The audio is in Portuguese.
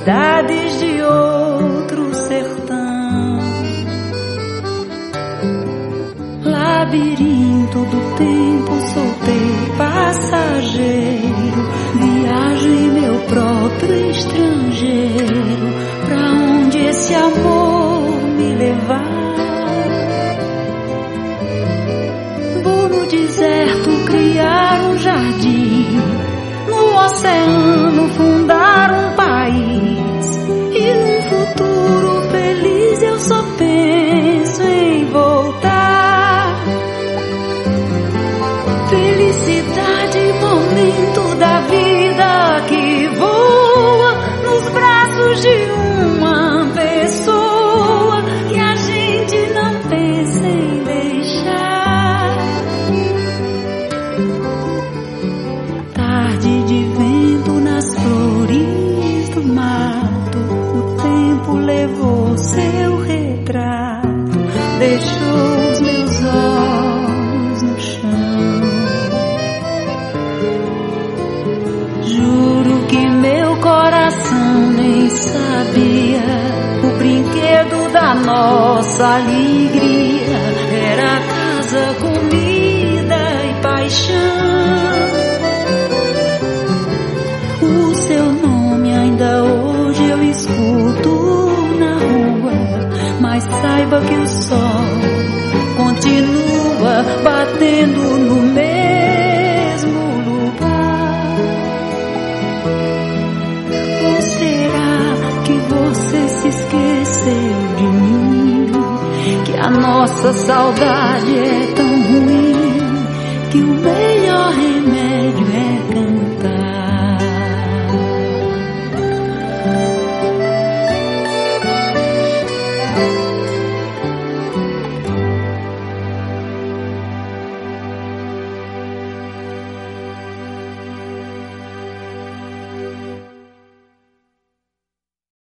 cidades de outro sertão. Labirinto do tempo, solteiro, passageiro, viagem meu próprio estrangeiro, pra onde esse amor me levar. Vou no deserto criar um jardim, no oceano fundar um país, e num futuro feliz eu só penso em voltar. Felicidade, momento da vida que voa nos braços de uma pessoa que a gente não pensa em deixar. Tarde de vento nas flores do mato, o tempo levou seu retrato, deixou os meus olhos no chão. Juro que meu coração nem sabia, o brinquedo da nossa alegria era casa, comida e paixão. O seu nome ainda hoje eu escuto na rua, mas saiba que o sol continua batendo no mesmo lugar. Ou será que você se esqueceu de mim? Que a nossa saudade é tão ruim que o meu